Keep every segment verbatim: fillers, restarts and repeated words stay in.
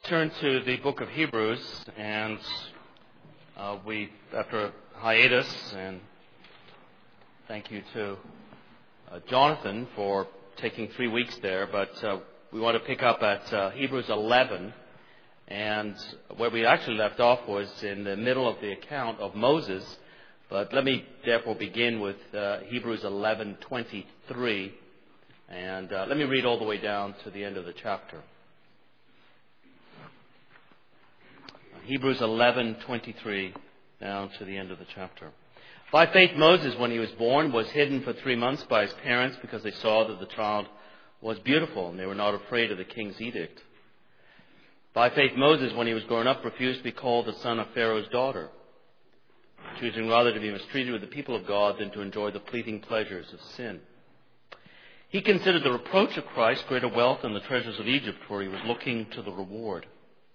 turn to the book of Hebrews, and uh, we, after a hiatus, and thank you to uh, Jonathan for taking three weeks there, but uh, we want to pick up at uh, Hebrews eleven, and where we actually left off was in the middle of the account of Moses, but let me therefore begin with uh, Hebrews eleven twenty-three, and uh, let me read all the way down to the end of the chapter. Hebrews eleven twenty-three down to the end of the chapter. By faith Moses, when he was born, was hidden for three months by his parents because they saw that the child was beautiful and they were not afraid of the king's edict. By faith Moses, when he was grown up, refused to be called the son of Pharaoh's daughter, choosing rather to be mistreated with the people of God than to enjoy the fleeting pleasures of sin. He considered the reproach of Christ greater wealth than the treasures of Egypt, for he was looking to the reward.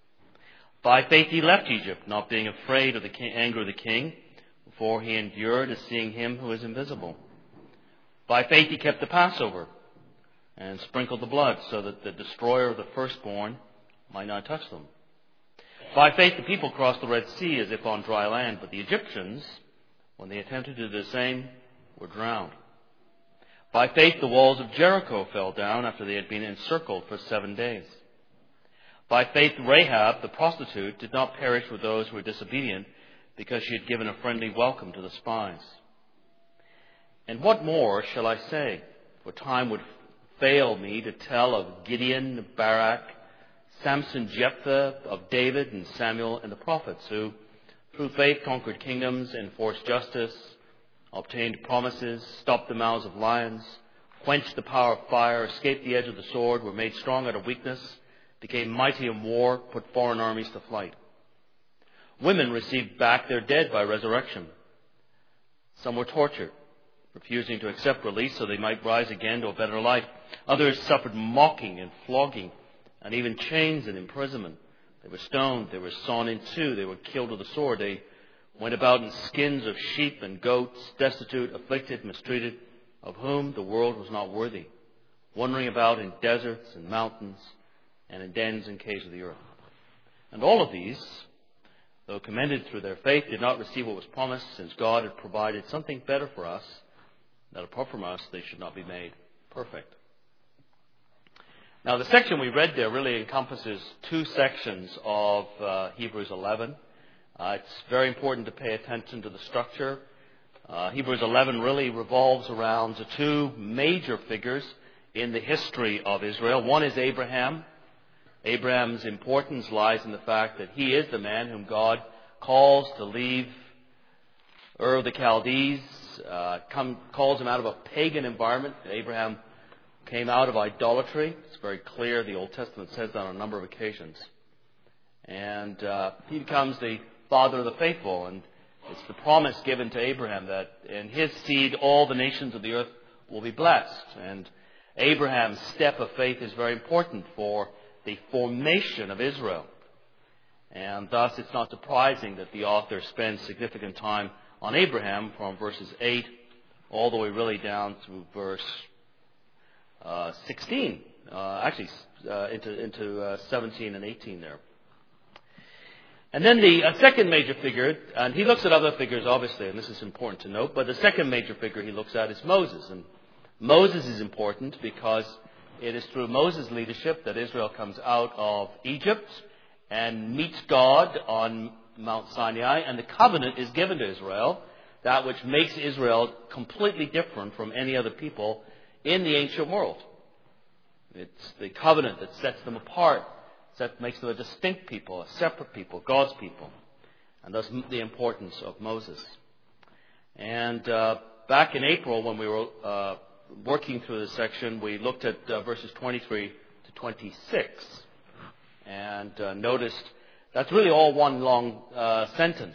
By faith he left Egypt, not being afraid of the king, anger of the king, for he endured as seeing him who is invisible. By faith he kept the Passover and sprinkled the blood so that the destroyer of the firstborn might not touch them. By faith the people crossed the Red Sea as if on dry land, but the Egyptians, when they attempted to do the same, were drowned. By faith the walls of Jericho fell down after they had been encircled for seven days. By faith Rahab, the prostitute, did not perish with those who were disobedient, because she had given a friendly welcome to the spies. And what more shall I say? For time would fail me to tell of Gideon, Barak, Samson, Jephthah, of David and Samuel and the prophets, who through faith conquered kingdoms, enforced justice, obtained promises, stopped the mouths of lions, quenched the power of fire, escaped the edge of the sword, were made strong out of weakness, became mighty in war, put foreign armies to flight. Women received back their dead by resurrection. Some were tortured, refusing to accept release so they might rise again to a better life. Others suffered mocking and flogging, and even chains and imprisonment. They were stoned, they were sawn in two, they were killed with the sword. They went about in skins of sheep and goats, destitute, afflicted, mistreated, of whom the world was not worthy, wandering about in deserts and mountains, and in dens and caves of the earth. And all of these, though commended through their faith, did not receive what was promised, since God had provided something better for us, that apart from us they should not be made perfect. Now the section we read there really encompasses two sections of uh, Hebrews eleven. Uh, it's very important to pay attention to the structure. Uh, Hebrews eleven really revolves around the two major figures in the history of Israel. One is Abraham. Abraham's importance lies in the fact that he is the man whom God calls to leave Ur of the Chaldees, uh, come, calls him out of a pagan environment. Abraham came out of idolatry. It's very clear. The Old Testament says that on a number of occasions. And uh, he becomes the father of the faithful. And it's the promise given to Abraham that in his seed all the nations of the earth will be blessed. And Abraham's step of faith is very important for the formation of Israel. And thus it's not surprising that the author spends significant time on Abraham from verses eight all the way really down through verse uh, sixteen, uh, actually uh, into, into uh, seventeen and eighteen there. And then the uh, second major figure, and he looks at other figures obviously, and this is important to note, but the second major figure he looks at is Moses. And Moses is important because it is through Moses' leadership that Israel comes out of Egypt and meets God on Mount Sinai, and the covenant is given to Israel, that which makes Israel completely different from any other people in the ancient world. It's the covenant that sets them apart, that makes them a distinct people, a separate people, God's people, and thus the importance of Moses. And uh, back in April when we were uh, working through this section, we looked at uh, verses twenty-three to twenty-six and uh, noticed that's really all one long uh, sentence.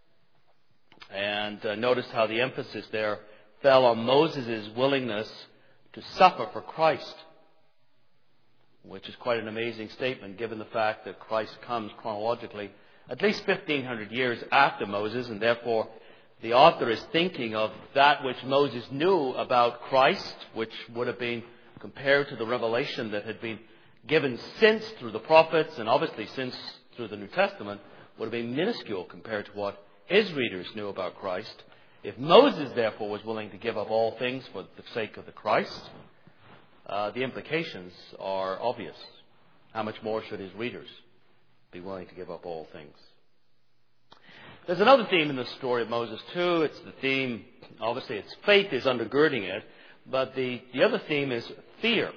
And uh, noticed how the emphasis there fell on Moses' willingness to suffer for Christ, which is quite an amazing statement given the fact that Christ comes chronologically at least fifteen hundred years after Moses, and therefore the author is thinking of that which Moses knew about Christ, which would have been compared to the revelation that had been given since through the prophets and obviously since through the New Testament would have been minuscule compared to what his readers knew about Christ. If Moses, therefore, was willing to give up all things for the sake of the Christ, uh, the implications are obvious. How much more should his readers be willing to give up all things? There's another theme in the story of Moses, too. It's the theme, obviously, it's faith is undergirding it, but the, the other theme is fear.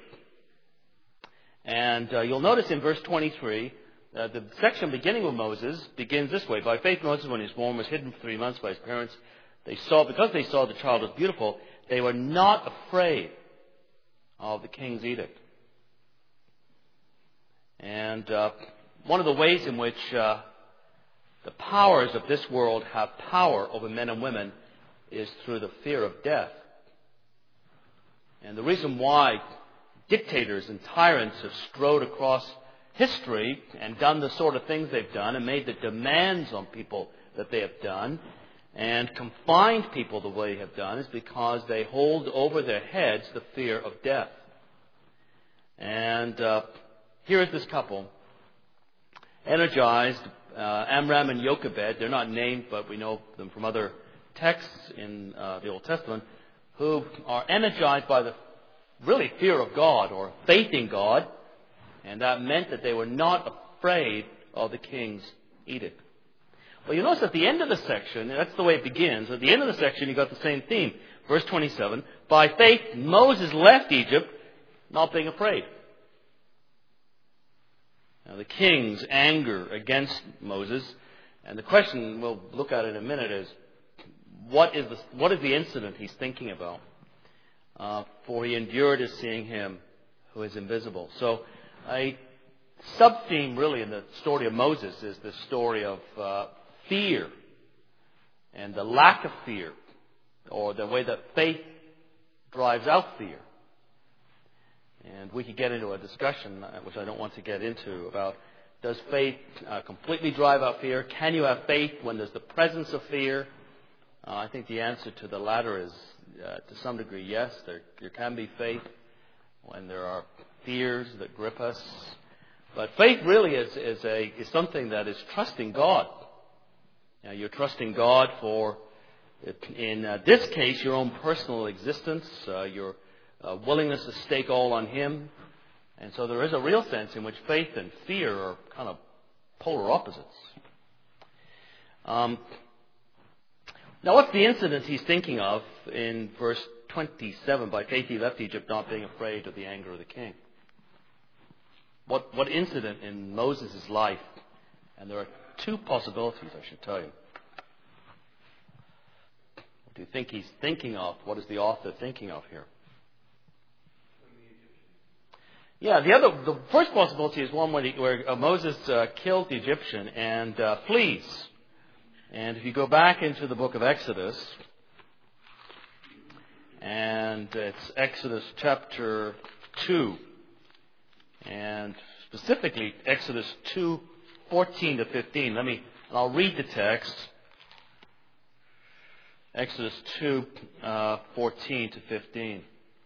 And uh, you'll notice in verse twenty-three, uh, the section beginning with Moses begins this way. By faith, Moses, when he was born, was hidden for three months by his parents. They saw, because they saw the child was beautiful, they were not afraid of the king's edict. And uh, one of the ways in which uh, the powers of this world have power over men and women is through the fear of death. And the reason why dictators and tyrants have strode across history and done the sort of things they've done and made the demands on people that they have done and confined people the way they have done is because they hold over their heads the fear of death. And uh, here is this couple, energized, uh, Amram and Jochebed. They're not named, but we know them from other texts in uh, the Old Testament, who are energized by the really fear of God or faith in God, and that meant that they were not afraid of the king's edict. Well, you notice at the end of the section, that's the way it begins, at the end of the section you've got the same theme. Verse twenty-seven, by faith Moses left Egypt, not being afraid. Now the king's anger against Moses, and the question we'll look at in a minute is, what is the, what is the incident he's thinking about? Uh, for he endured as seeing him who is invisible. So a sub-theme really in the story of Moses is the story of uh, fear and the lack of fear, or the way that faith drives out fear. And we could get into a discussion, which I don't want to get into, about does faith uh, completely drive out fear? Can you have faith when there's the presence of fear? Uh, I think the answer to the latter is, uh, to some degree, yes. There, there can be faith when there are fears that grip us. But faith really is, is, a, is something that is trusting God. Now, you're trusting God for, in uh, this case, your own personal existence, uh, your uh, willingness to stake all on Him. And so there is a real sense in which faith and fear are kind of polar opposites. Um, now, what's the incident he's thinking of in verse twenty-seven? By faith he left Egypt, not being afraid of the anger of the king. What, what incident in Moses' life? And there are two possibilities, I should tell you. What do you think he's thinking of? What is the author thinking of here? Yeah, the other, the first possibility is one where, he, where uh, Moses uh, killed the Egyptian and uh, flees. And if you go back into the book of Exodus, and it's Exodus chapter two, and specifically Exodus two, fourteen to fifteen. Let me, and I'll read the text. Exodus two, uh, fourteen to fifteen.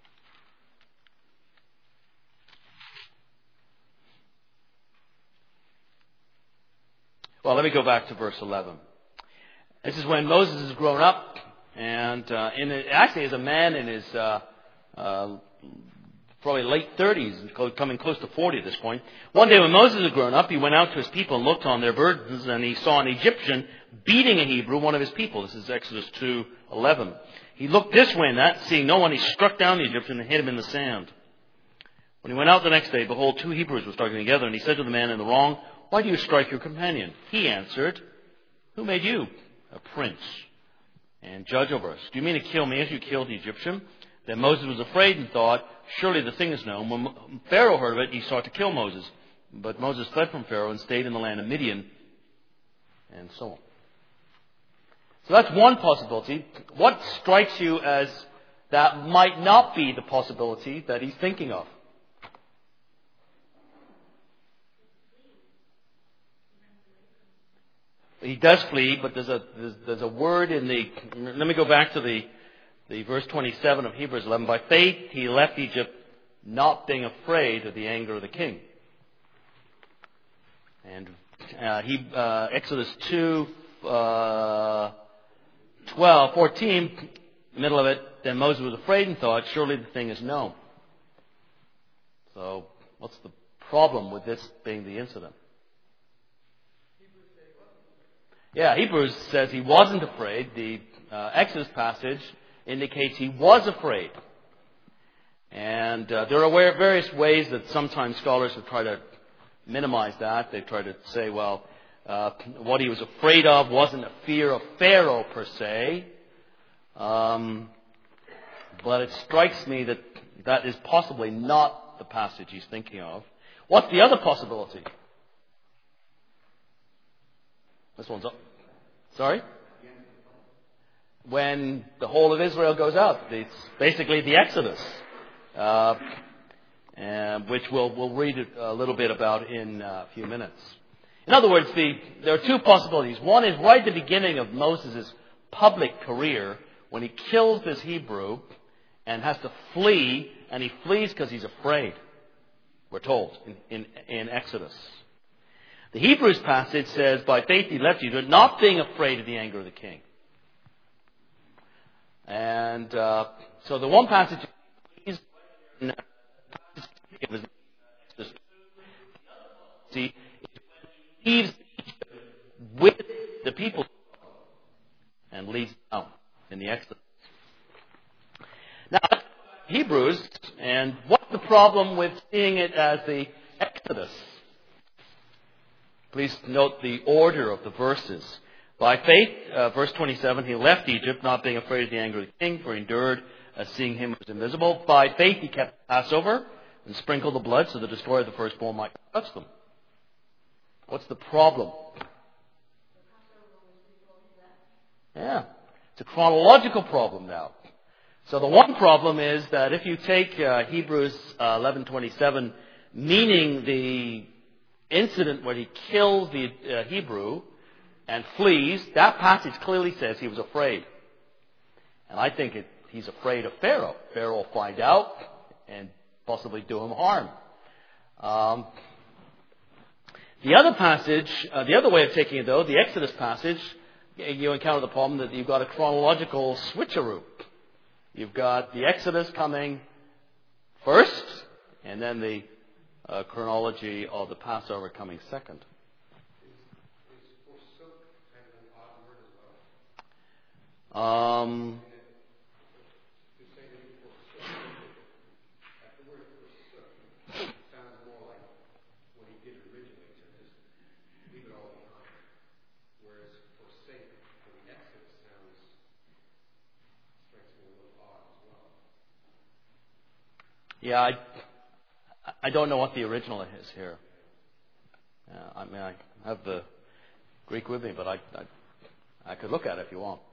Well, let me go back to verse eleven. This is when Moses has grown up, and uh, in a, actually as a man in his uh, uh, probably late thirties, coming close to forty at this point. One day when Moses had grown up, he went out to his people and looked on their burdens, and he saw an Egyptian beating a Hebrew, one of his people. This is Exodus two eleven. He looked this way and that, seeing no one, he struck down the Egyptian and hit him in the sand. When he went out the next day, behold, two Hebrews were struggling together, and he said to the man in the wrong, why do you strike your companion? He answered, who made you a prince and judge over us? Do you mean to kill me as you killed the Egyptian? Then Moses was afraid and thought, surely the thing is known. When Pharaoh heard of it, he sought to kill Moses. But Moses fled from Pharaoh and stayed in the land of Midian, and so on. So that's one possibility. What strikes you as that might not be the possibility that he's thinking of? He does flee, but there's a there's, there's a word in the. Let me go back to the the verse twenty-seven of Hebrews eleven. By faith he left Egypt, not being afraid of the anger of the king. And uh, he, uh, Exodus two, uh, twelve, fourteen, middle of it, then Moses was afraid and thought, surely the thing is known. So, what's the problem with this being the incident? Yeah, Hebrews says he wasn't afraid. The uh, Exodus passage indicates he was afraid. And uh, there are various ways that sometimes scholars have tried to minimize that. They try to say, well, uh, what he was afraid of wasn't a fear of Pharaoh per se. Um, but it strikes me that that is possibly not the passage he's thinking of. What's the other possibility? This one's up. Sorry? When the whole of Israel goes out. It's basically the Exodus. Uh, and which we'll, we'll read a little bit about in a few minutes. In other words, the, there are two possibilities. One is right at the beginning of Moses' public career, when he kills this Hebrew and has to flee, and he flees because he's afraid, we're told in, in, in Exodus. The Hebrews passage says, by faith he left Egypt, not being afraid of the anger of the king. And uh, so the one passage is it was see, he leaves with the people and leaves down in the Exodus. Now, Hebrews, and what's the problem with seeing it as the Exodus? Please note the order of the verses. By faith, uh, verse twenty-seven, he left Egypt, not being afraid of the anger of the king, for he endured as seeing him was invisible. By faith, he kept Passover and sprinkled the blood so the destroyer of the firstborn might touch them. What's the problem? Yeah, it's a chronological problem now. So the one problem is that if you take uh, Hebrews uh, eleven twenty-seven, meaning the incident where he kills the uh, Hebrew and flees, that passage clearly says he was afraid. And I think it, he's afraid of Pharaoh. Pharaoh will find out and possibly do him harm. Um, the other passage, uh, the other way of taking it though, the Exodus passage, you encounter the problem that you've got a chronological switcheroo. You've got the Exodus coming first, and then the uh, chronology of the Passover coming second. Um, Yeah, I, I don't know what the original is here. Uh, I mean, I have the Greek with me, but I, I, I could look at it if you want.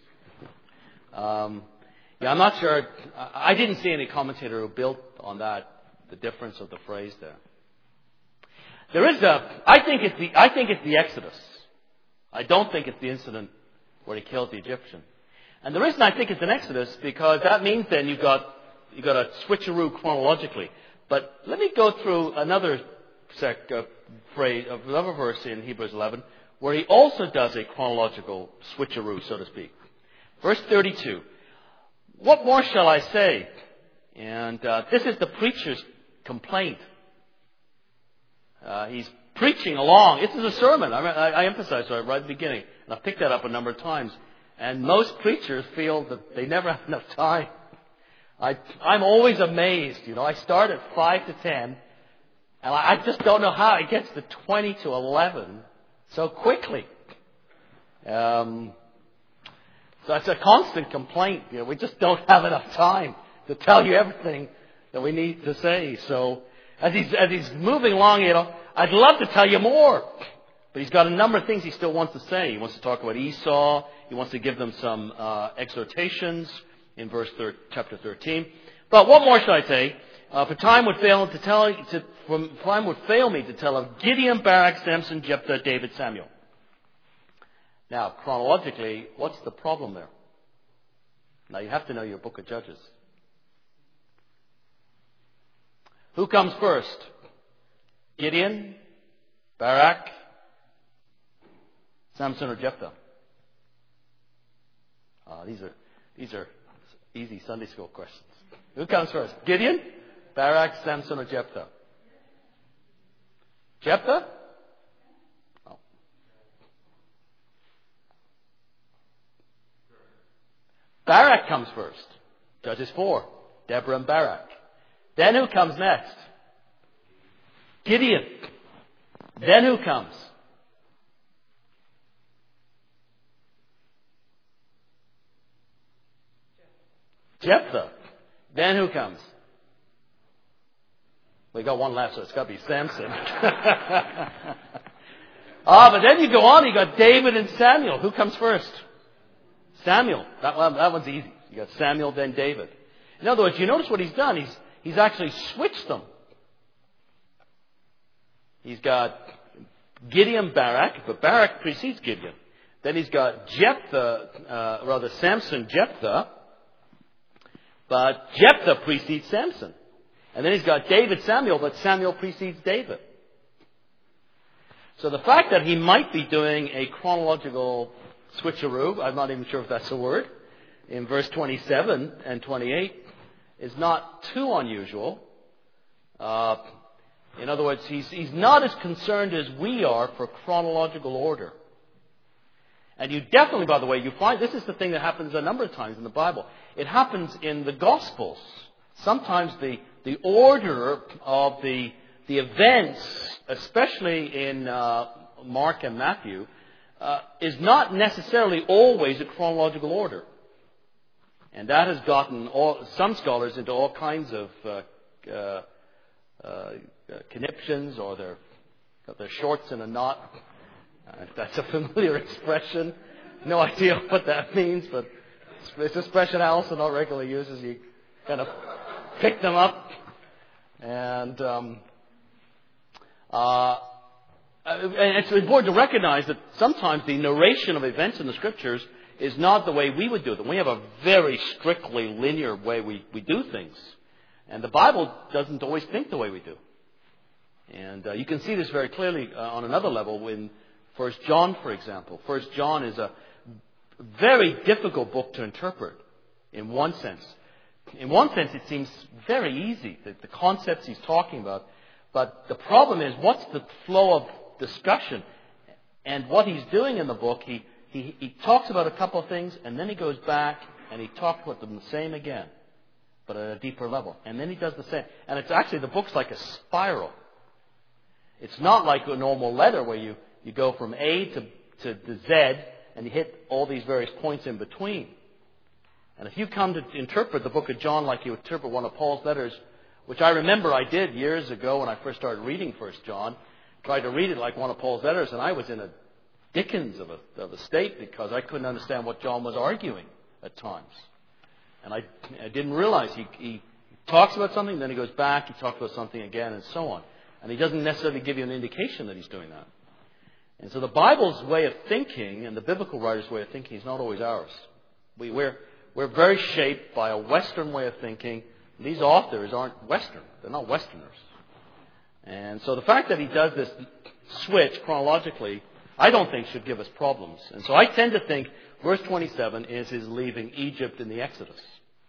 Um, yeah, I'm not sure. I, I didn't see any commentator who built on that, the difference of the phrase there. There is a, I think it's the, I think it's the Exodus. I don't think it's the incident where he killed the Egyptian. And the reason I think it's an Exodus, because that means then you've got You've got a switcheroo chronologically. But let me go through another sec, uh, phrase, another verse in Hebrews eleven, where he also does a chronological switcheroo, so to speak. Verse thirty-two. What more shall I say? And uh, this is the preacher's complaint. Uh, he's preaching along. This is a sermon. I, I, I emphasized that right at the beginning. And I've picked that up a number of times. And most preachers feel that they never have enough time. I, I'm always amazed, you know, I start at five to ten, and I, I just don't know how it gets to twenty to eleven so quickly. Um, so it's a constant complaint, you know, we just don't have enough time to tell you everything that we need to say. So as he's, as he's moving along, you know, I'd love to tell you more, but he's got a number of things he still wants to say. He wants to talk about Esau, he wants to give them some uh, exhortations in verse thir- chapter thirteen. But what more should I say? Uh, for time would fail to tell, to, for time would fail me to tell of Gideon, Barak, Samson, Jephthah, David, Samuel. Now, chronologically, what's the problem there? Now, you have to know your book of Judges. Who comes first? Gideon, Barak, Samson, or Jephthah? Uh, these are these are easy Sunday school questions. Who comes first? Gideon, Barak, Samson, or Jephthah? Jephthah? Oh. Barak comes first. Judges four. Deborah and Barak. Then who comes next? Gideon. Then who comes? Jephthah. Then who comes? We got one left, so it's got to be Samson. Ah, but then you go on, you got David and Samuel. Who comes first? Samuel. That, one, that one's easy. You got Samuel, then David. In other words, you notice what he's done. He's, he's actually switched them. He's got Gideon, Barak, but Barak precedes Gideon. Then he's got Jephthah, uh, rather Samson, Jephthah, but Jephthah precedes Samson. And then he's got David, Samuel, but Samuel precedes David. So the fact that he might be doing a chronological switcheroo, I'm not even sure if that's a word, in verse twenty-seven and twenty-eight is not too unusual. Uh, in other words, he's, he's not as concerned as we are for chronological order. And you definitely, by the way, you find this is the thing that happens a number of times in the Bible. It happens in the Gospels. Sometimes the, the order of the, the events, especially in uh, Mark and Matthew, uh, is not necessarily always a chronological order. And that has gotten all, some scholars into all kinds of uh, uh, uh, conniptions, or they're got their shorts in a knot. Uh, if that's a familiar expression. No idea what that means, but it's an expression Allison not regularly uses. You kind of pick them up. And um, uh, and it's important to recognize that sometimes the narration of events in the Scriptures is not the way we would do them. We have a very strictly linear way we, we do things. And the Bible doesn't always think the way we do. And uh, you can see this very clearly uh, on another level in First John, for example. First John is a very difficult book to interpret in one sense. In one sense, it seems very easy, the, the concepts he's talking about. But the problem is, what's the flow of discussion? And what he's doing in the book, he He, he talks about a couple of things, and then he goes back and he talks about them the same again, but at a deeper level. And then he does the same. And it's actually, the book's like a spiral. It's not like a normal letter where you, you go from A to, to, to Z and you hit all these various points in between. And if you come to interpret the book of John like you interpret one of Paul's letters, which I remember I did years ago when I first started reading First John, tried to read it like one of Paul's letters, and I was in a Dickens of a, of a state because I couldn't understand what John was arguing at times. And I, I didn't realize he, he talks about something, then he goes back, he talks about something again, and so on. And he doesn't necessarily give you an indication that he's doing that. And so the Bible's way of thinking and the biblical writer's way of thinking is not always ours. We, we're, we're very shaped by a Western way of thinking. These authors aren't Western. They're not Westerners. And so the fact that he does this switch chronologically, I don't think should give us problems. And so I tend to think verse twenty-seven is his leaving Egypt in the Exodus.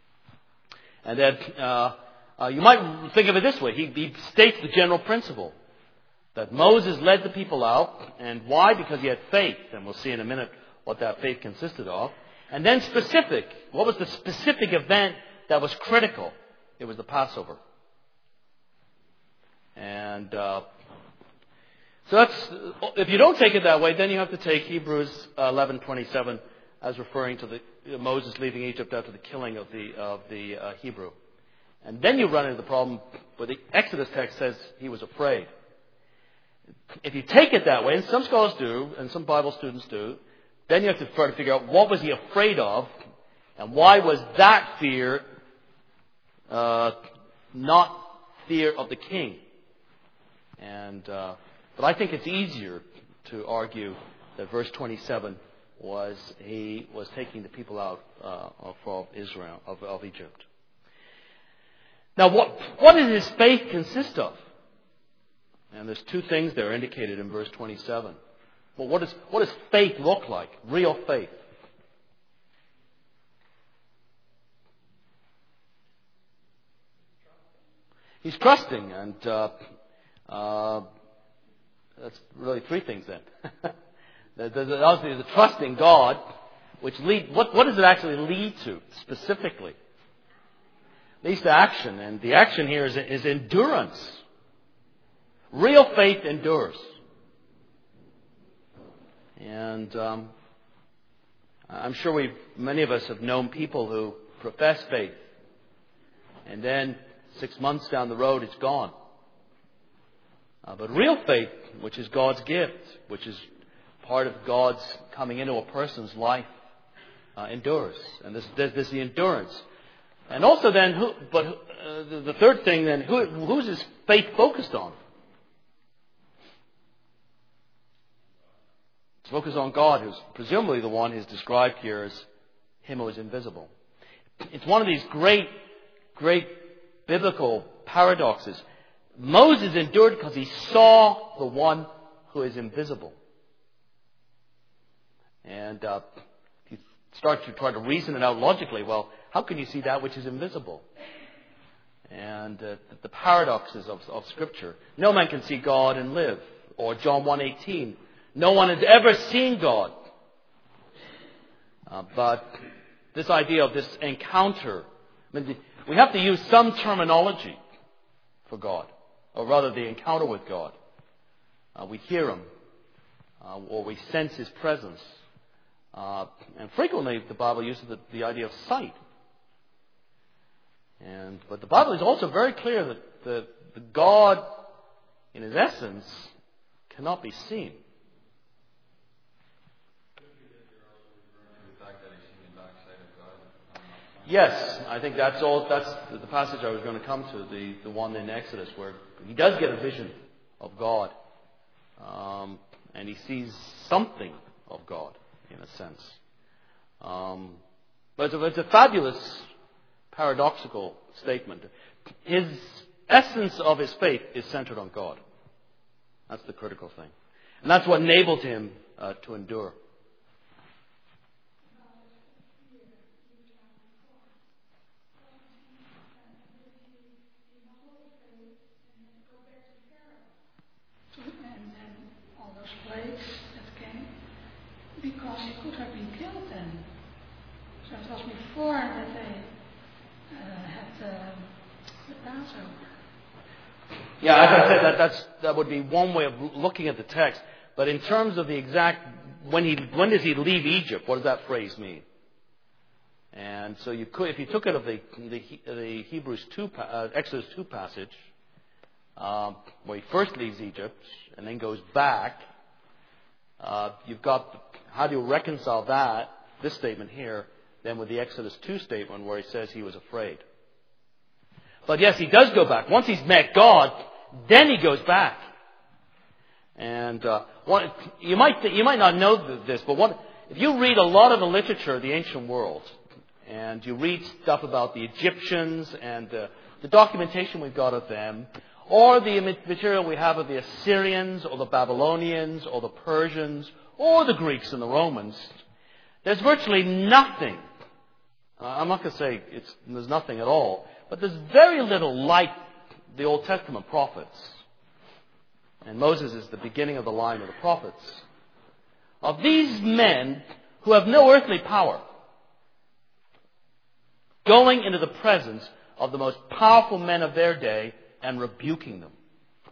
And that uh, uh, you might think of it this way. He, he states the general principle that Moses led the people out. And why? Because he had faith. And we'll see in a minute what that faith consisted of. And then specific. What was the specific event that was critical? It was the Passover. And Uh, So that's, if you don't take it that way, then you have to take Hebrews eleven twenty-seven as referring to the Moses leaving Egypt after the killing of the of the uh, Hebrew, and then you run into the problem where the Exodus text says he was afraid. If you take it that way, and some scholars do, and some Bible students do, then you have to try to figure out what was he afraid of, and why was that fear uh, not fear of the king, and. Uh, But I think it's easier to argue that verse twenty-seven was he was taking the people out uh, of, of Israel, of, of Egypt. Now, what what did his faith consist of? And there's two things there indicated in verse twenty-seven. Well, what, is, what does faith look like? Real faith. He's trusting, and uh, uh, that's really three things then. There's obviously the trust in God, which lead. What, what does it actually lead to specifically? It leads to action, and the action here is, is endurance. Real faith endures. And um, I'm sure we, many of us have known people who profess faith, and then six months down the road, it's gone. Uh, but real faith, which is God's gift, which is part of God's coming into a person's life, uh, endures. And this, there's, there's the endurance. And also then, who, but uh, the, the third thing then, who, who's his faith focused on? It's focused on God, who's presumably the one who's described here as him who is invisible. It's one of these great, great biblical paradoxes. Moses endured because he saw the one who is invisible. And uh, if you start to try to reason it out logically, well, how can you see that which is invisible? And uh, the paradoxes of, of Scripture. No man can see God and live. Or John one eighteen. No one has ever seen God. Uh, but this idea of this encounter, I mean, we have to use some terminology for God, or rather the encounter with God. Uh, we hear Him, uh, or we sense His presence. Uh, and frequently the Bible uses the, the idea of sight. And but the Bible is also very clear that the, the God, in His essence, cannot be seen. Yes, I think that's all. That's the passage I was going to come to, the, the one in Exodus where he does get a vision of God, um, and he sees something of God in a sense. Um, but it's a, it's a fabulous, paradoxical statement. His essence of his faith is centered on God. That's the critical thing, and that's what enabled him uh, to endure. Because he could have been killed then. So it was before that they uh, had uh, the Passover. Yeah, as I said, that, that's, that would be one way of looking at the text. But in terms of the exact, when he when does he leave Egypt? What does that phrase mean? And so you could, if you took it of the the, the Hebrews two, uh, Exodus two passage, um, where he first leaves Egypt and then goes back, uh, you've got. How do you reconcile that, this statement here, then with the Exodus two statement where he says he was afraid? But yes, he does go back. Once he's met God, then he goes back. And uh, one, you might you might not know this, but one, if you read a lot of the literature of the ancient world, and you read stuff about the Egyptians and uh, the documentation we've got of them, or the material we have of the Assyrians or the Babylonians or the Persians, or the Greeks and the Romans, there's virtually nothing. Uh, I'm not going to say it's, there's nothing at all, but there's very little like the Old Testament prophets. And Moses is the beginning of the line of the prophets. Of these men who have no earthly power, going into the presence of the most powerful men of their day and rebuking them.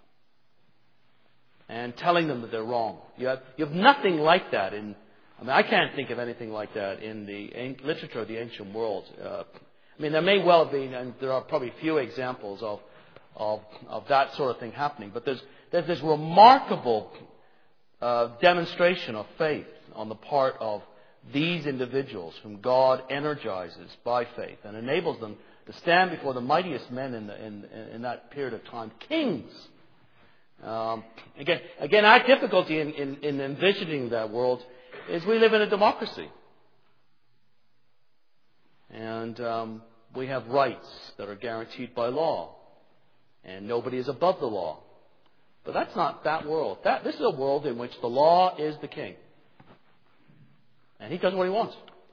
And telling them that they're wrong. You have, you have nothing like that in, I mean, I can't think of anything like that in the literature of the ancient world. Uh, I mean, there may well have been, and there are probably few examples of, of, of that sort of thing happening, but there's, there's this remarkable uh, demonstration of faith on the part of these individuals whom God energizes by faith and enables them to stand before the mightiest men in, the, in, in that period of time, kings. Um, again, again, our difficulty in, in, in envisioning that world is we live in a democracy. And um, we have rights that are guaranteed by law. And nobody is above the law. But that's not that world. That, this is a world in which the law is the king. And he does what he wants.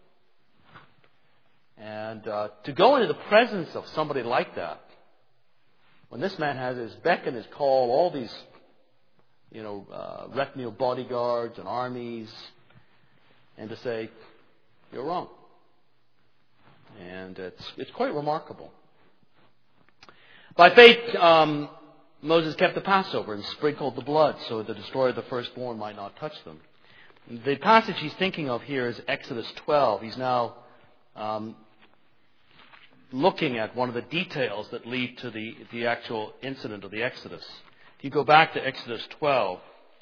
And uh, to go into the presence of somebody like that, when this man has his beck and his call, all these, you know, uh, retinue of bodyguards and armies, and to say, you're wrong. And it's it's quite remarkable. By faith, um, Moses kept the Passover and sprinkled the blood so the destroyer of the firstborn might not touch them. The passage he's thinking of here is Exodus twelve. He's now um, looking at one of the details that lead to the, the actual incident of the Exodus. If you go back to Exodus twelve,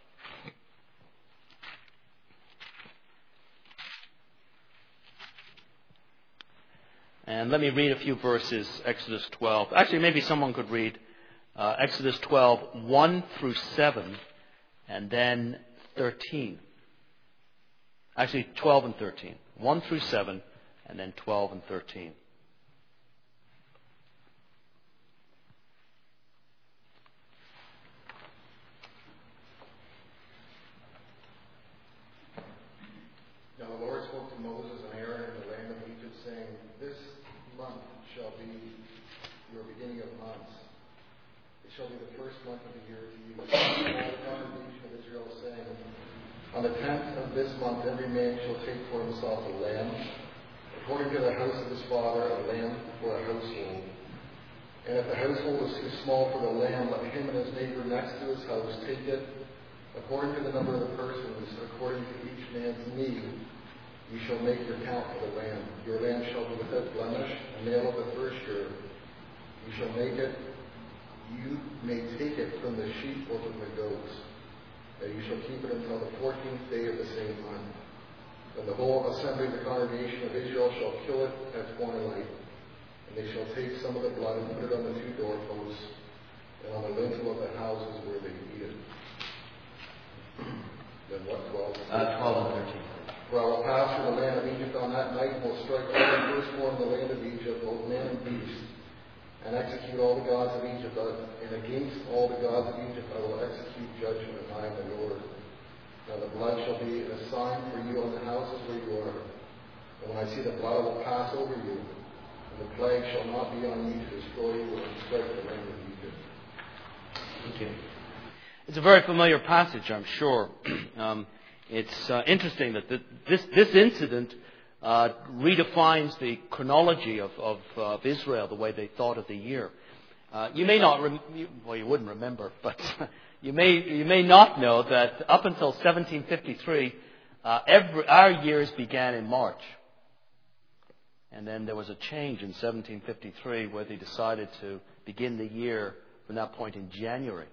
and let me read a few verses, Exodus twelve. Actually, maybe someone could read uh, Exodus twelve, one through seven, and then thirteen. Actually, twelve and thirteen. one through seven, and then twelve and thirteen. Now the Lord spoke to Moses and Aaron in the land of Egypt, saying, "This month shall be your beginning of months. It shall be the first month of the year to you. All the congregation of Israel, saying, on the tenth of this month every man shall take for himself a lamb, according to the house of his father, a lamb for a household. And if the household is too small for the lamb, let him and his neighbor next to his house take it, according to the number of the persons, according to each man's need. You shall make your count for the lamb. Your lamb shall be without blemish, a male of the first year. You shall make it. You may take it from the sheep or from the goats. And you shall keep it until the fourteenth day of the same month. And the whole assembly of the congregation of Israel shall kill it at twilight. And they shall take some of the blood and put it on the two doorposts and on the lintel of the houses where they eat it. Then what, twelve? Uh, twelve and thirteen. For I will pass through the land of Egypt on that night, and will strike all the firstborn in the land of Egypt, both man and beast, and execute all the gods of Egypt. And against all the gods of Egypt I will execute judgment, and I am the Lord. Now the blood shall be a sign for you on the houses where you are. And when I see the blood, I will pass over you, and the plague shall not be on you to destroy you or strike the land of Egypt. Thank you. It's a very familiar passage, I'm sure. um, it's uh, interesting that the, this this incident uh, redefines the chronology of, of, uh, of Israel, the way they thought of the year. Uh, you may not, rem- well, you wouldn't remember, but you may you may not know that up until seventeen fifty-three, uh, every, our years began in March. And then there was a change in seventeen fifty-three where they decided to begin the year from that point in January.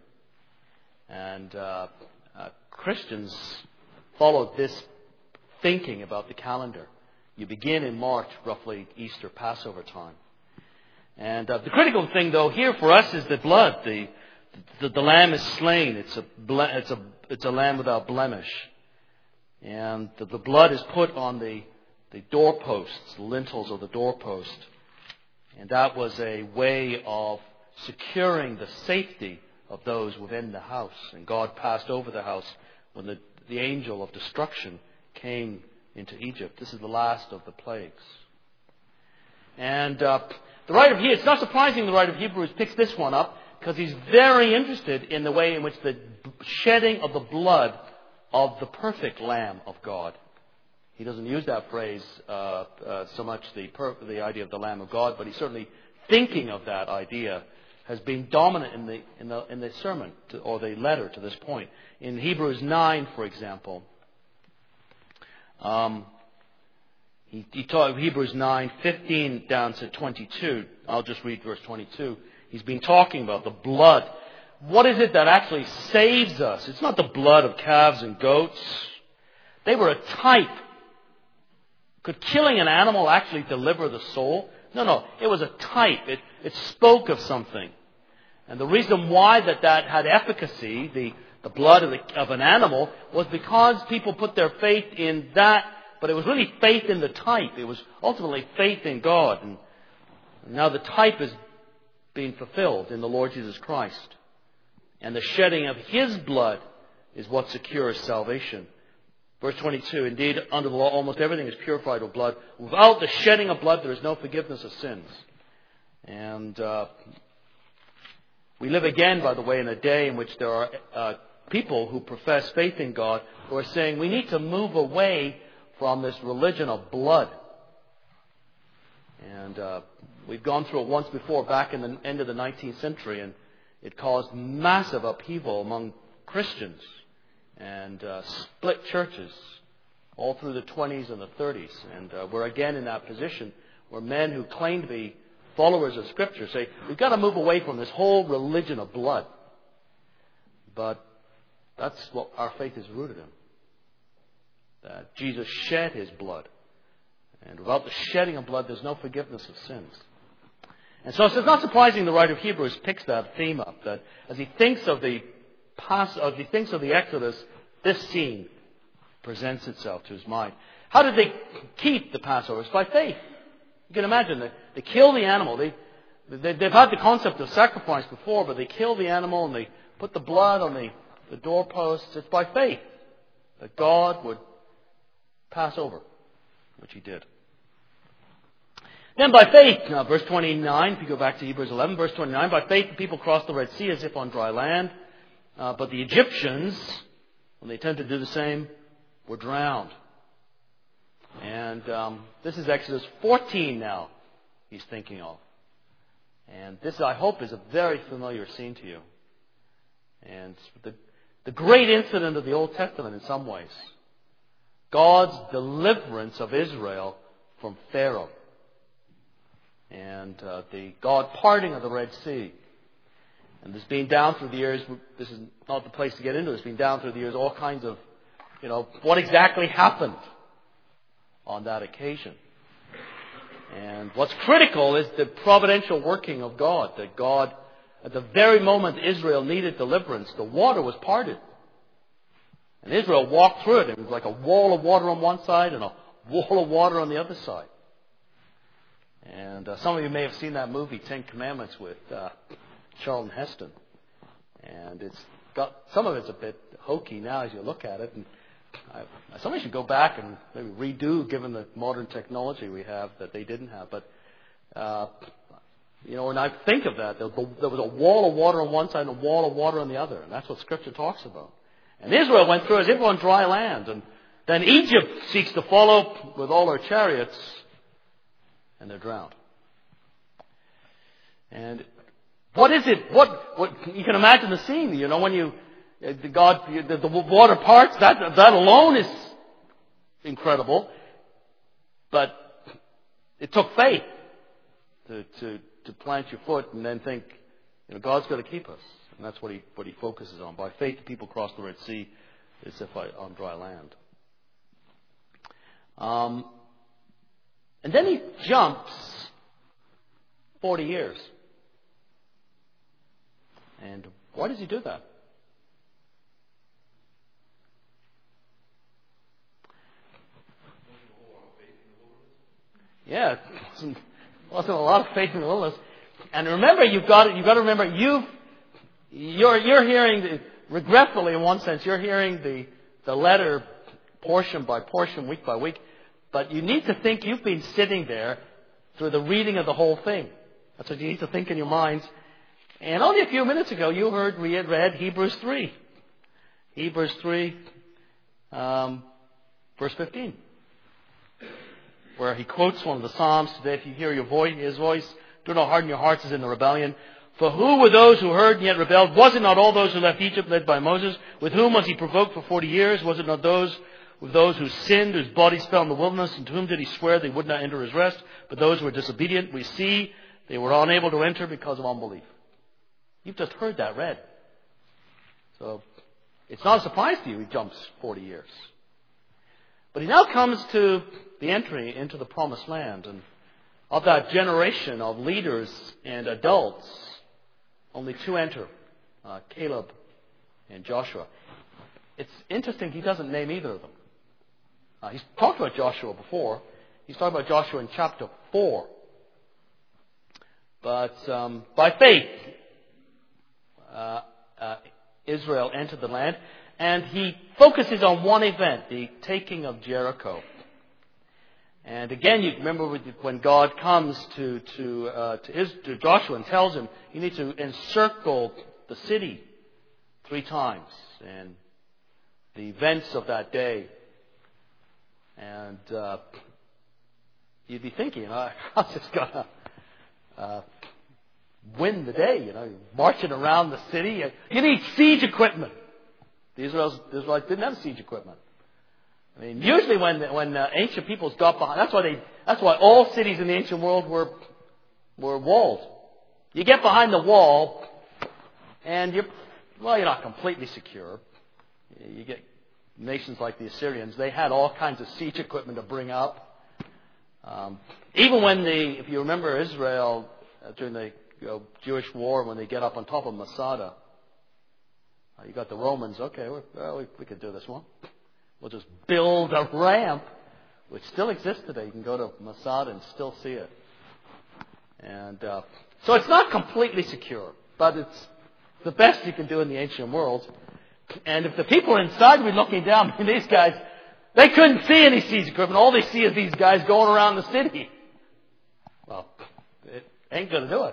And uh, uh, Christians followed this thinking about the calendar. You begin in March, roughly Easter, Passover time. And uh, the critical thing, though, here for us is the blood. The the, the lamb is slain. It's a ble- it's a it's a lamb without blemish, and the, the blood is put on the the doorposts, the lintels of the doorpost, and that was a way of securing the safety of those within the house. And God passed over the house when the the angel of destruction came into Egypt. This is the last of the plagues. And uh, the writer of Hebrews, it's not surprising the writer of Hebrews picks this one up because he's very interested in the way in which the shedding of the blood of the perfect Lamb of God. He doesn't use that phrase uh, uh, so much, the, per- the idea of the Lamb of God, but he's certainly thinking of that idea has been dominant in the in the in the sermon to, or the letter to this point. In Hebrews nine, for example, um, he, he taught Hebrews nine, fifteen down to twenty-two. I'll just read verse twenty-two. He's been talking about the blood. What is it that actually saves us? It's not the blood of calves and goats. They were a type. Could killing an animal actually deliver the soul? No, no. It was a type. It, it spoke of something. And the reason why that, that had efficacy, the, the blood of, the, of an animal, was because people put their faith in that, but it was really faith in the type. It was ultimately faith in God. And now the type is being fulfilled in the Lord Jesus Christ. And the shedding of His blood is what secures salvation. Verse twenty-two, indeed, under the law, almost everything is purified with blood. Without the shedding of blood, there is no forgiveness of sins. And uh, we live again, by the way, in a day in which there are uh, people who profess faith in God who are saying we need to move away from this religion of blood. And uh, we've gone through it once before, back in the end of the nineteenth century, and it caused massive upheaval among Christians and uh, split churches all through the twenties and the thirties. And uh, we're again in that position where men who claim to be followers of Scripture say, we've got to move away from this whole religion of blood. But that's what our faith is rooted in. That Jesus shed His blood. And without the shedding of blood, there's no forgiveness of sins. And so it's not surprising the writer of Hebrews picks that theme up, that as he thinks of the past, as he thinks of the Exodus, this scene presents itself to his mind. How did they keep the Passover? It's by faith. You can imagine that they kill the animal. They, they, they've had the concept of sacrifice before, but they kill the animal and they put the blood on the, the doorposts. It's by faith that God would pass over, which He did. Then by faith, now verse twenty-nine, if you go back to Hebrews eleven, verse twenty-nine, by faith the people crossed the Red Sea as if on dry land, uh, but the Egyptians, when they attempted to do the same, were drowned. And um, this is Exodus fourteen now he's thinking of. And this, I hope, is a very familiar scene to you. And the, the great incident of the Old Testament in some ways. God's deliverance of Israel from Pharaoh. And uh, the God parting of the Red Sea. And there's been down through the years, this is not the place to get into, there's been down through the years all kinds of, you know, what exactly happened on that occasion. And what's critical is the providential working of God. That God, at the very moment Israel needed deliverance, the water was parted. And Israel walked through it. It was like a wall of water on one side and a wall of water on the other side. And uh, some of you may have seen that movie, Ten Commandments, with uh, Charlton Heston. And it's got, some of it's a bit hokey now as you look at it. And I, somebody should go back and maybe redo, given the modern technology we have that they didn't have. But, uh, you know, when I think of that, there, there was a wall of water on one side and a wall of water on the other. And that's what Scripture talks about. And Israel went through as if on dry land. And then Egypt seeks to follow with all her chariots. And they're drowned. And what is it? What, what you can imagine the scene, you know, when you, the God, the, the water parts, that, that alone is incredible. But it took faith to, to, to plant your foot and then think, you know, God's going to keep us. And that's what he, what he focuses on. By faith, the people cross the Red Sea as if on dry land. Um, and then he jumps forty years. And why does he do that? Yeah, it wasn't, wasn't a lot of faith in the wilderness. And remember, you've got you've got to remember, you've you're you're hearing the, regretfully, in one sense, you're hearing the the letter portion by portion, week by week. But you need to think you've been sitting there through the reading of the whole thing. That's what you need to think in your minds. And only a few minutes ago, you heard we had read Hebrews three, Hebrews three, um, verse fifteen. Where he quotes one of the Psalms today, if you hear your voice, his voice, do not harden your hearts as in the rebellion. For who were those who heard and yet rebelled? Was it not all those who left Egypt led by Moses? With whom was he provoked for forty years? Was it not those with those who sinned, whose bodies fell in the wilderness? And to whom did he swear they would not enter his rest? But those who were disobedient, we see they were unable to enter because of unbelief. You've just heard that read. So it's not a surprise to you he jumps forty years. But he now comes to the entry into the promised land. And of that generation of leaders and adults, only two enter, uh, Caleb and Joshua. It's interesting he doesn't name either of them. Uh, he's talked about Joshua before. He's talked about Joshua in chapter four. But um, by faith, uh, uh, Israel entered the land. And he focuses on one event, the taking of Jericho. And again, you remember when God comes to to uh, to, his, to Joshua and tells him you need to encircle the city three times, and the events of that day. And uh, you'd be thinking, oh, how's this gonna uh, win the day? You know, marching around the city. You need siege equipment. The Israelites, the Israelites didn't have siege equipment. I mean, usually when when uh, ancient peoples got behind, that's why they that's why all cities in the ancient world were were walled. You get behind the wall, and you well, you're not completely secure. You get nations like the Assyrians; they had all kinds of siege equipment to bring up. Um, even when the, if you remember Israel uh, during the you know, Jewish war, when they get up on top of Masada. You got the Romans, okay, well, we, we could do this one. We'll just build a ramp, which still exists today. You can go to Masada and still see it. And uh, so it's not completely secure, but it's the best you can do in the ancient world. And if the people inside were looking down, I mean, these guys, they couldn't see any siege equipment. All they see is these guys going around the city. Well, it ain't going to do it.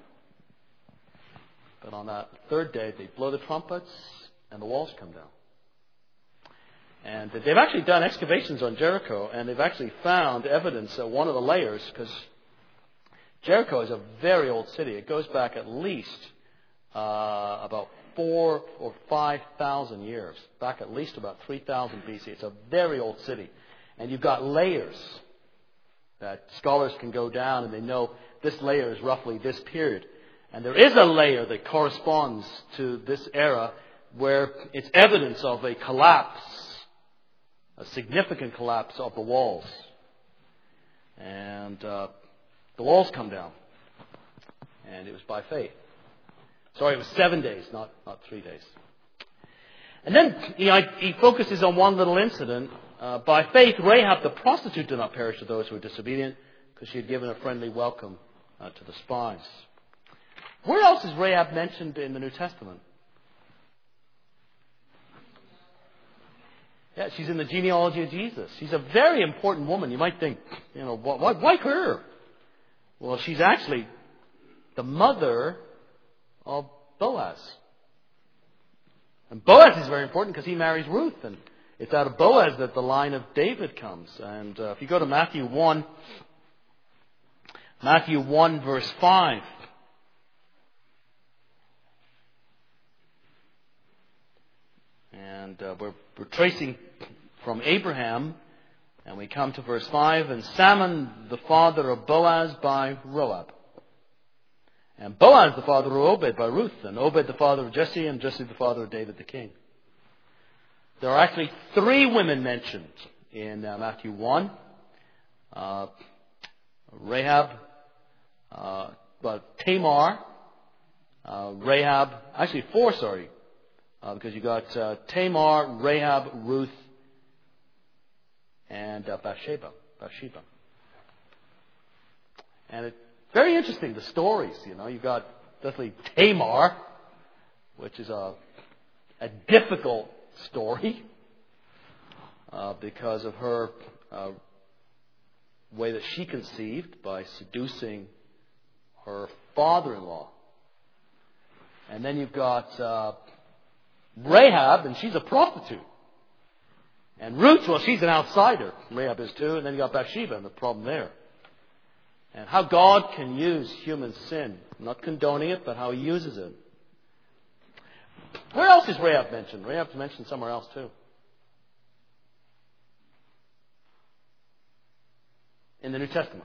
But on that third day, they blow the trumpets and the walls come down. And they've actually done excavations on Jericho, and they've actually found evidence of one of the layers, because Jericho is a very old city. It goes back at least uh, about four or five thousand years, back at least about three thousand B C. It's a very old city. And you've got layers that scholars can go down, and they know this layer is roughly this period. And there is a layer that corresponds to this era where it's evidence of a collapse, a significant collapse of the walls. And uh, the walls come down. And it was by faith. Sorry, it was seven days, not, not three days. And then you know, he focuses on one little incident. Uh, by faith, Rahab the prostitute did not perish with those who were disobedient, because she had given a friendly welcome uh, to the spies. Where else is Rahab mentioned in the New Testament? Yeah, she's in the genealogy of Jesus. She's a very important woman. You might think, you know, why, why her? Well, she's actually the mother of Boaz. And Boaz is very important because he marries Ruth. And it's out of Boaz that the line of David comes. And uh, if you go to Matthew one, Matthew one verse five. And uh, we're, we're tracing from Abraham, and we come to verse five. And Salmon, the father of Boaz by Rahab. And Boaz, the father of Obed by Ruth. And Obed, the father of Jesse. And Jesse, the father of David the king. There are actually three women mentioned in uh, Matthew one. Uh, Rahab, uh, but Tamar, uh, Rahab, actually four, sorry. Uh, because you got uh, Tamar, Rahab, Ruth, and uh, Bathsheba. Bathsheba. And it's very interesting, the stories. You know, you've got definitely Tamar, which is a a difficult story uh, because of her uh, way that she conceived by seducing her father-in-law. And then you've got Uh, Rahab, and she's a prostitute. And Ruth, well, she's an outsider. Rahab is too. And then you got Bathsheba and the problem there. And how God can use human sin. Not condoning it, but how He uses it. Where else is Rahab mentioned? Rahab's mentioned somewhere else too. In the New Testament.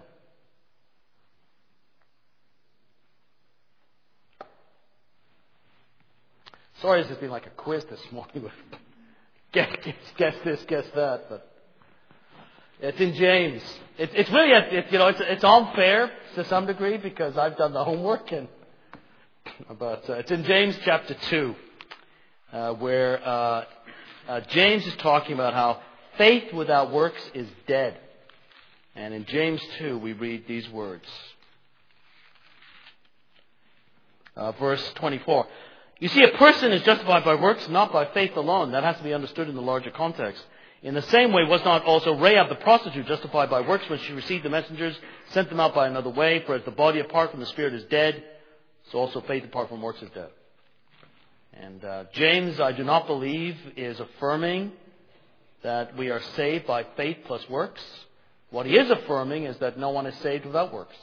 Sorry, this has been like a quiz this morning with guess, guess, guess this, guess that, but it's in James. It, it's really, a, it, you know, it's, it's unfair to some degree because I've done the homework, and but uh, it's in James chapter two, uh, where uh, uh, James is talking about how faith without works is dead. And in James two, we read these words. Uh, verse twenty-four. You see, a person is justified by works, not by faith alone. That has to be understood in the larger context. In the same way, was not also Rahab the prostitute justified by works when she received the messengers, sent them out by another way? For as the body apart from the spirit is dead, so also faith apart from works is dead. And uh, James, I do not believe, is affirming that we are saved by faith plus works. What he is affirming is that no one is saved without works.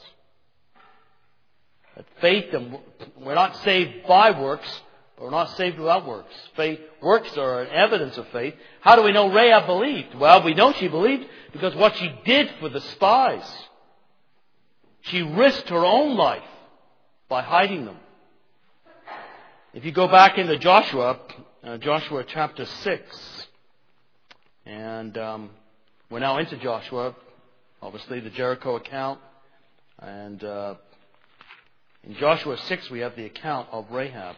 That faith, and we're not saved by works, but we're not saved without works. Faith, works are an evidence of faith. How do we know Rahab believed? Well, we know she believed because what she did for the spies. She risked her own life by hiding them. If you go back into Joshua, uh, Joshua chapter six, and um, we're now into Joshua, obviously the Jericho account, and uh, in Joshua six we have the account of Rahab.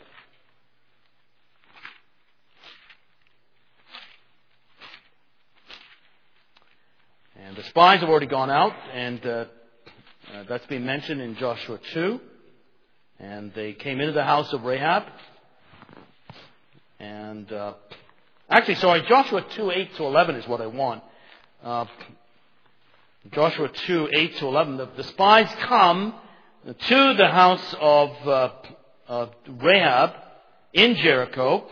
And the spies have already gone out, and uh, uh, that's been mentioned in Joshua two. And they came into the house of Rahab. And uh, actually, sorry, Joshua two, eight to eleven is what I want. Uh, Joshua two, eight to eleven. The, the spies come to the house of, uh, of Rahab in Jericho.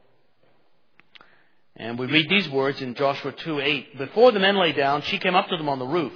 And we read these words in Joshua two, eight. Before the men lay down, she came up to them on the roof.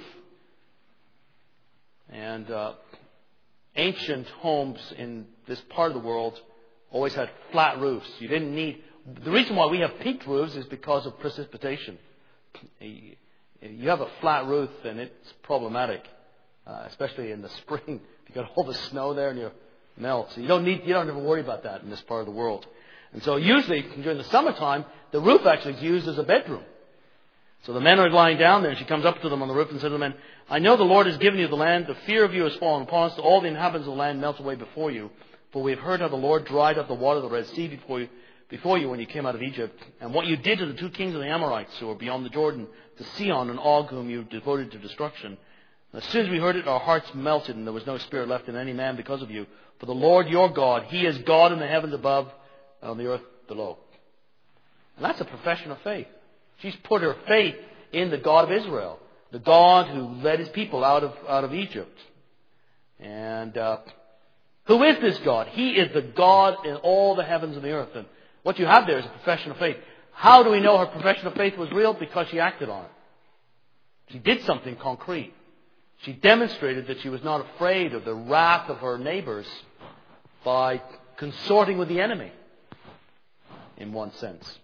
And uh, ancient homes in this part of the world always had flat roofs. You didn't need... The reason why we have peaked roofs is because of precipitation. You have a flat roof and it's problematic, uh, especially in the spring. You got all the snow there and you melt. So you don't need, you don't ever worry about that in this part of the world. And so usually during the summertime, the roof actually is used as a bedroom. So the men are lying down there, and she comes up to them on the roof and said to the men, I know the Lord has given you the land. The fear of you has fallen upon us. All the inhabitants of the land melt away before you. For we have heard how the Lord dried up the water of the Red Sea before you, before you when you came out of Egypt, and what you did to the two kings of the Amorites who were beyond the Jordan, to Sihon and Og, whom you devoted to destruction. And as soon as we heard it, our hearts melted, and there was no spirit left in any man because of you. For the Lord your God, He is God in the heavens above, and on the earth below. And that's a profession of faith. She's put her faith in the God of Israel, the God who led His people out of out of Egypt. And uh, who is this God? He is the God in all the heavens and the earth. And what you have there is a profession of faith. How do we know her profession of faith was real? Because she acted on it. She did something concrete. She demonstrated that she was not afraid of the wrath of her neighbors by consorting with the enemy, in one sense.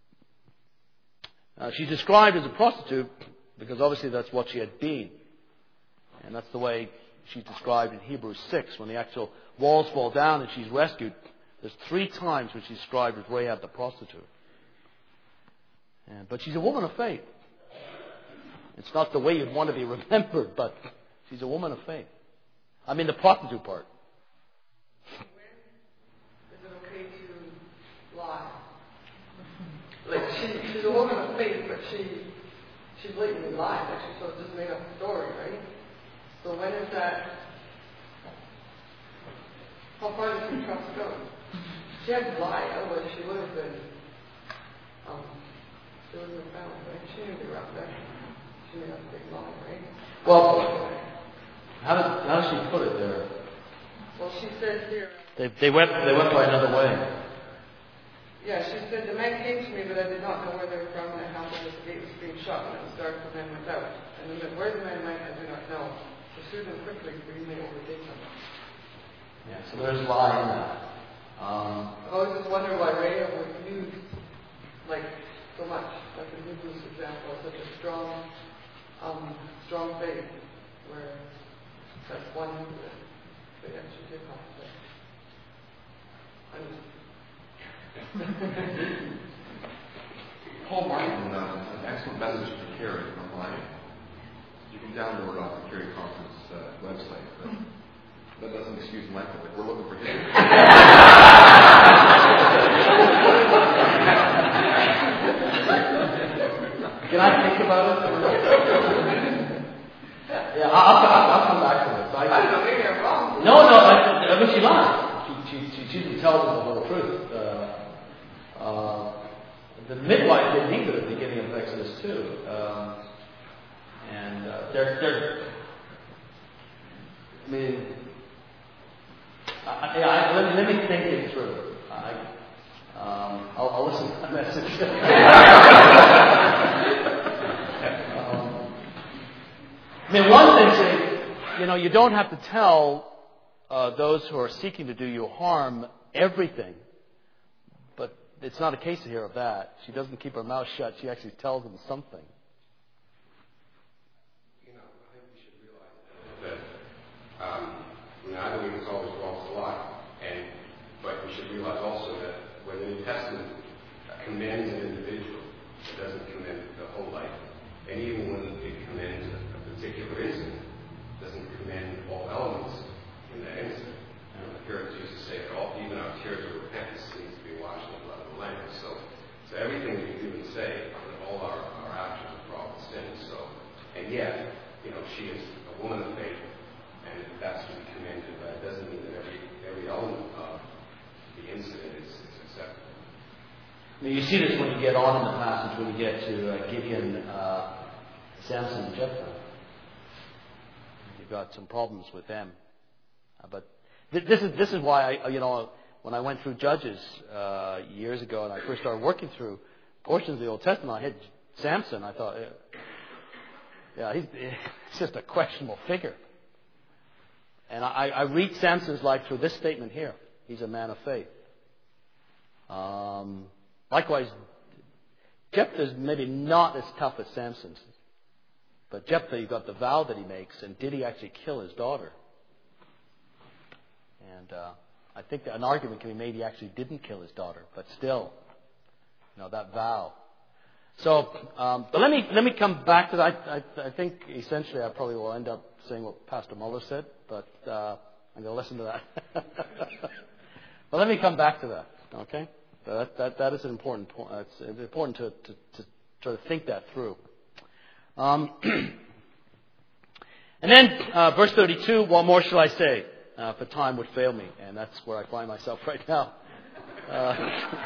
Uh, she's described as a prostitute because obviously that's what she had been. And that's the way she's described in Hebrews six. When the actual walls fall down and she's rescued, there's three times when she's described as Rahab the prostitute. And, but she's a woman of faith. It's not the way you'd want to be remembered, but she's a woman of faith. I mean the prostitute part. Is it okay to lie? Like, she, she's a woman of faith, but she she blatantly lied. Like, she sort of just made up a story, right? So when is that... How far does her trust go? She had to lie, otherwise she would have been... Um, she would have been found, right? She knew they were out there. She made up a big lie, right? Well, how does, how does she put it there? Well, she said here... They, they, went, they went by another way. Yeah, she said, the men came to me, but I did not know where they were from, and the house of the gate was being shut, and it was dark, the men went out. And the men, where the men went, I do not know. Pursue them quickly, for you may overtake them. Yeah, so there's a lie in that. Um, I've always just wondered why Rahab was used, like, so much, like the Hebrews example, such a strong, um, strong faith, where that's one that they actually did not say. I just, Paul Martin uh, has an excellent message for Carrie online. You can download it off the Carrie Conference uh, website, but that doesn't excuse Michael. But we're looking for him. Can I think about it? Yeah, I'll, I'll, I'll come back to it. So I, I don't know, maybe I'm wrong. no, no, I, I mean, she lied. She, she, she chooses to tell them the whole truth. Uh, uh, the midwife didn't either at the beginning of Exodus two. Um, and uh, they're, they're, I mean, I, I, let, me, let me think it through. I, um, I'll, I'll listen to that message. um, I mean, one thing is, you know, you don't have to tell uh, those who are seeking to do you harm everything. But it's not a case here of that. She doesn't keep her mouth shut. She actually tells them something. You know, I think we should realize that, um, I mean, I believe it's always false a lot, and but we should realize also that when the New Testament commends an individual, it doesn't commend the whole life. And even when it commends a, a particular incident, it doesn't commend all elements in that incident. You know, the Puritans used to say that all, even our tears of repentance needs to be washed in the blood of the Lamb. So, so everything we do and say, all our, our actions are fraught with sin. So, and yet, you know, she is a woman of faith, and that's to be commended. But it doesn't mean that every every element of the incident is, is acceptable. I mean, you see this when you get on in the passage, when you get to uh, Gideon, uh, Samson, and Jephthah. You've got some problems with them. Uh, but th- this is this is why I, you know, when I went through Judges uh, years ago, and I first started working through portions of the Old Testament, I hit Samson. I thought, yeah, he's, he's just a questionable figure. And I, I read Samson's life through this statement here. He's a man of faith. Um, likewise, Jephthah's maybe not as tough as Samson's. But Jephthah, you've got the vow that he makes, and did he actually kill his daughter? And uh, I think that an argument can be made he actually didn't kill his daughter, but still, you know, that vow. So, um, but let me let me come back to that. I, I, I think essentially I probably will end up saying what Pastor Muller said, but uh, I'm going to listen to that. But let me come back to that. Okay, so that that that is an important point. Uh, it's important to, to to try to think that through. Um, and then uh, verse thirty-two. What more shall I say? Uh, for time would fail me, and that's where I find myself right now. Uh,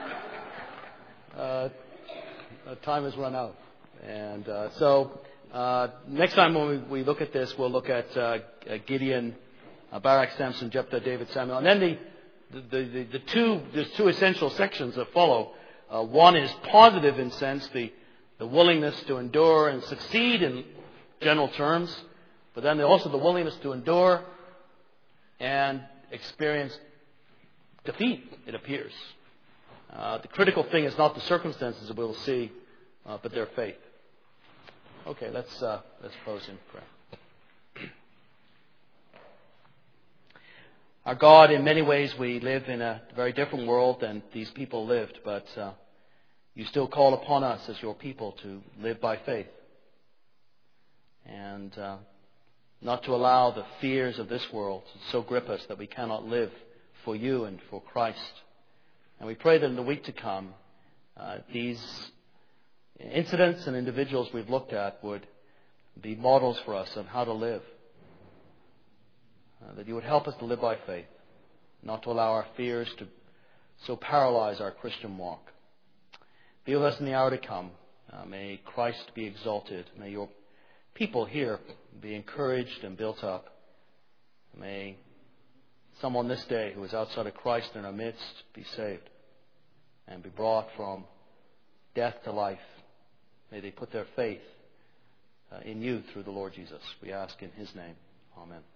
uh, Uh, time has run out. And uh, so uh, next time when we, we look at this, we'll look at uh, Gideon, uh, Barak, Samson, Jephthah, David, Samuel. And then the the, the, the two, there's two essential sections that follow. Uh, one is positive in sense, the, the willingness to endure and succeed in general terms. But then also the willingness to endure and experience defeat, it appears. Uh, the critical thing is not the circumstances that we'll see, uh, but their faith. Okay, let's uh, let's close in prayer. Our God, in many ways, we live in a very different world than these people lived, but uh, you still call upon us as your people to live by faith and uh, not to allow the fears of this world to so grip us that we cannot live for you and for Christ. And we pray that in the week to come, uh, these incidents and individuals we've looked at would be models for us on how to live. Uh, that you would help us to live by faith, not to allow our fears to so paralyze our Christian walk. Be with us in the hour to come. Uh, may Christ be exalted. May your people here be encouraged and built up. May someone this day who is outside of Christ in our midst be saved and be brought from death to life. May they put their faith uh, in you through the Lord Jesus. We ask in his name. Amen.